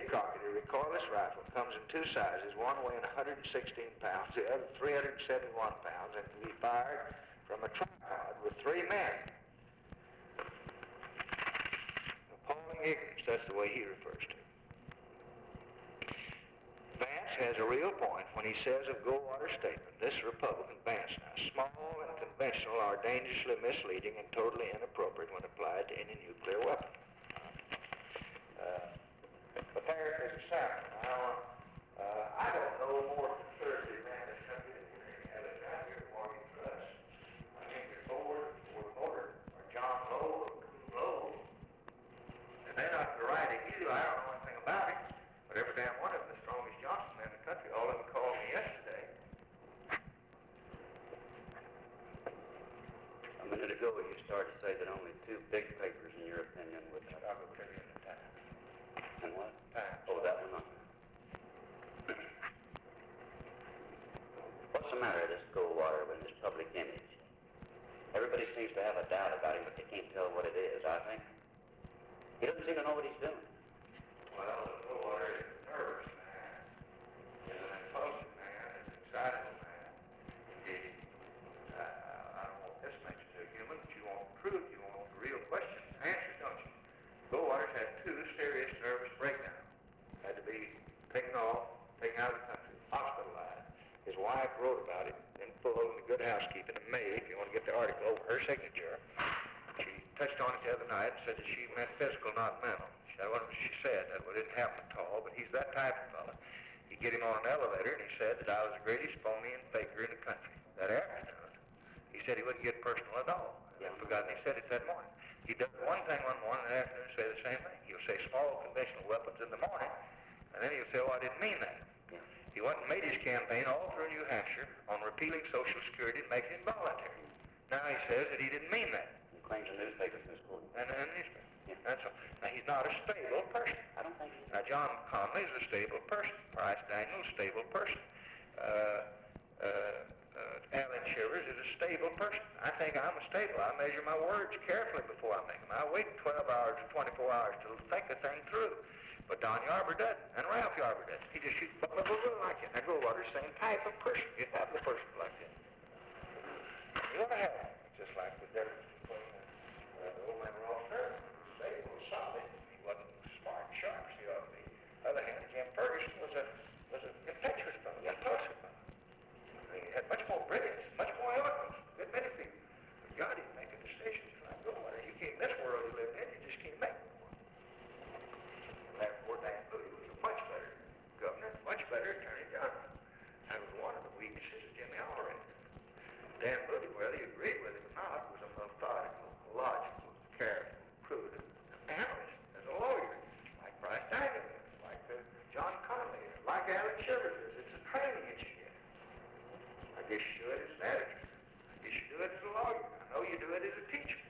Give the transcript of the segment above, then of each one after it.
Crockett, a recoilless rifle, comes in two sizes, one weighing 116 pounds, the other 371 pounds, and can be fired from a tripod with 3 men. Appalling ignorance, that's the way he refers to it. Vance has a real point when he says of Goldwater's statement, this Republican Vance now, small and conventional are dangerously misleading and totally inappropriate when applied to any nuclear weapon. But there is a sample. Now, I don't know more conservative man in this country than Henry Alexander or Morgan Truss. I think it's Ford Motor or John Lowe or Coon Lowe. And they're not the right of you. I don't know anything about it. But every damn one of them, the strongest Johnson man in the country, all of them called me yesterday. A minute ago, you started to say that only 2 big papers, in your opinion, would... Chicago Tribune and Times. And what? Times. Oh, that one. What's the matter with this Goldwater with his public image? Everybody seems to have a doubt about him, but they can't tell what it is, I think. He doesn't seem to know what he's doing. Well, Goldwater is a nervous man. He's an impulsive man, an excitable man. I don't want this makes you a human, but you want truth, you want real questions, answers, don't you? Goldwater's had 2 serious nervous breakdowns. Had to be taken out of the country, hospitalized. His wife wrote about it in full in the Good Housekeeping in May, if you want to get the article over her signature. She touched on it the other night and said that she meant physical, not mental. That wasn't what she said. That didn't happen at all, but he's that type of fella. You get him on an elevator, and he said that I was the greatest phony and faker in the country. That afternoon, he said he wouldn't get personal at all. And I've forgotten he said it that morning. He does one thing one morning, and the afternoon say the same thing. He'll say small conventional weapons in the morning, and then he'll say, oh, I didn't mean that. Yeah. He went and made his campaign all through New Hampshire on repealing Social Security and making it voluntary. Now he says that he didn't mean that. He claims the newspaper's misquoted. And newspaper. Yeah. That's all. Now he's not a stable person. I don't think he's... Now John Connolly is a stable person. Price Daniels is a stable person. Alan Shivers is a stable person. I think I'm a stable. I measure my words carefully before I make them. I wait 12 hours or 24 hours to think a thing through. But Don Yarber doesn't, and Ralph Yarber doesn't. He just shoots blah, blah, blah, blah, like it. Now Goldwater's the same type of person. You have the person like that. You want to have him. It's just like the difference between the old man Rolf Fairman, who was stable, solid. He wasn't smart and sharp as he ought to be. On the other hand, Jim Ferguson was a impetuous fellow, impulsive fellow. He had much more brilliance, much more eloquence than many people. But God didn't make a decision like Goldwater. You can't, in this world you live in, you just can't make one. And therefore, Dan Moody was a much better governor, much better attorney general. That was one of the weaknesses of Jimmy Hall. Dan Moody, whether you agreed with him or not, was a methodical, logical, careful, prudent analyst as a lawyer, like Price Daniels, like John Connolly, like Alan Shivers. It's a training that you get. I guess you do it as an editor. I guess you do it as a lawyer. I know you do it as a teacher.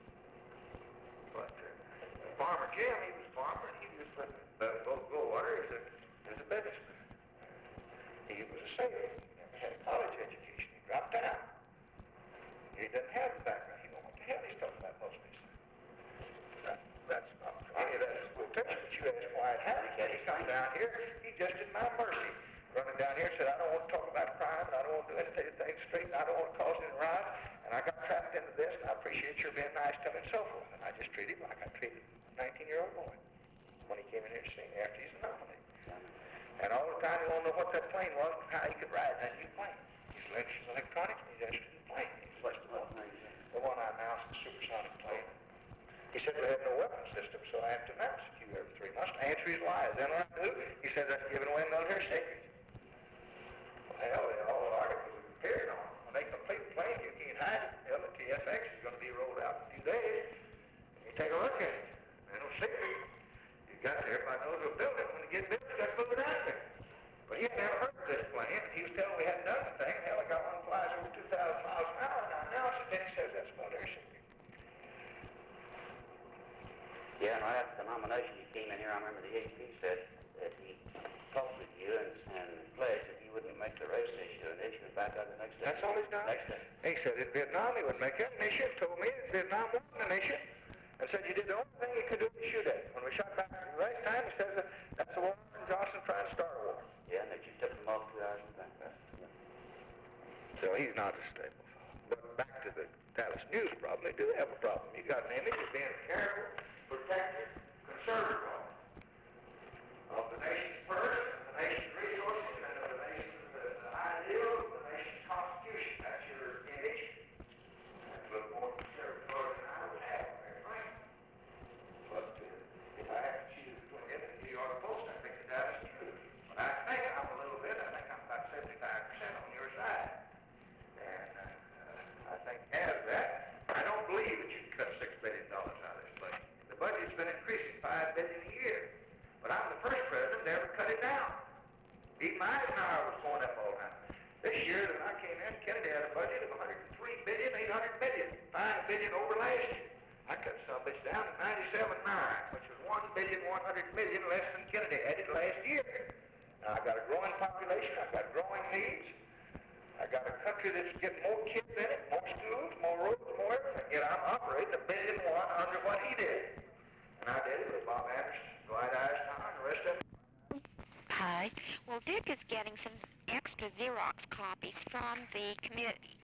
But Farmer Jim, he was a farmer, and he was Goldwater as a businessman. He was a sailor. He never had a college education. He dropped out. He doesn't have the background. He don't know what the hell he's talking about most of these things. That's not any of that is quotation. But you ask Wyatt Harrigan, he come down here, he just at my mercy. Running down here said, I don't want to talk about crime, and I don't want to do anything straight, and I don't want to cause any riots, and I got trapped into this, and I appreciate your being nice to me, and so forth. And I just treated him like I treated a 19-year-old boy when he came in here to see me after he's nominated. And all the time he wanted to know what that plane was and how he could ride that new plane. He's electronics, and he's interested in plane. He's the one I announced, the supersonic plane. He said we had no weapon system, so I have to announce it to you every 3 months to answer his lies. Then what I do, he said that's giving away military secrets. Hell, all the articles have appeared on. When they complete the plane, you can't hide it. Hell, the TFX is going to be rolled out in a few days. You take a look at it. There's no secret. You got there, everybody knows we'll build it. When you get built, you got to move it out there. But he had never heard of this plane, and he was telling me we hadn't done anything. Hell, I got one that flies over 2,000 miles an hour, and I announced it, then he says that's military secret. Yeah, and right after the nomination, you came in here, I remember the AP said that he talked with you and pledged that he wouldn't make the race issue an issue and back out the next day. That's all he's done? Next day. He said in Vietnam he wouldn't make it an issue, told me that Vietnam wasn't an issue, and said you did the only thing you could do to shoot at it. When we shot back the last time, he says that's the war not a stable fellow. But back to the Dallas News problem, they do have a problem. You got an image of being a careful, protective, conservative of the nation's purse, the nation's resources, and of the nation's ideal, the nation's constitution. That's your image. That's a little more conservative than I would have, very frankly. But if I have to choose between it and the New York Post, I think the Dallas News. But I think I'm a little bit, I think I'm about 75% on your side. And I think as that, I don't believe that you can cut $6 billion out of this budget. The budget's been increasing $5 billion a year. But I'm the first president to ever cut it down. Even Eisenhower was going up all the time. This year that I came in, Kennedy had a budget of $103,800,000,000, $5 billion over last year. I cut some bitch down to 97.9, which was $1,100,000,000 less than Kennedy had it last year. Now I got a growing population, I've got growing needs. I got a country that's getting more kids in it, more schools, more roads, more everything. Yet I'm operating $1.1 billion under what he did. And I did it with Bob Anderson, Dwight Eisenhower, and the rest of them. Hi. Well, Dick is getting some extra Xerox copies from the committee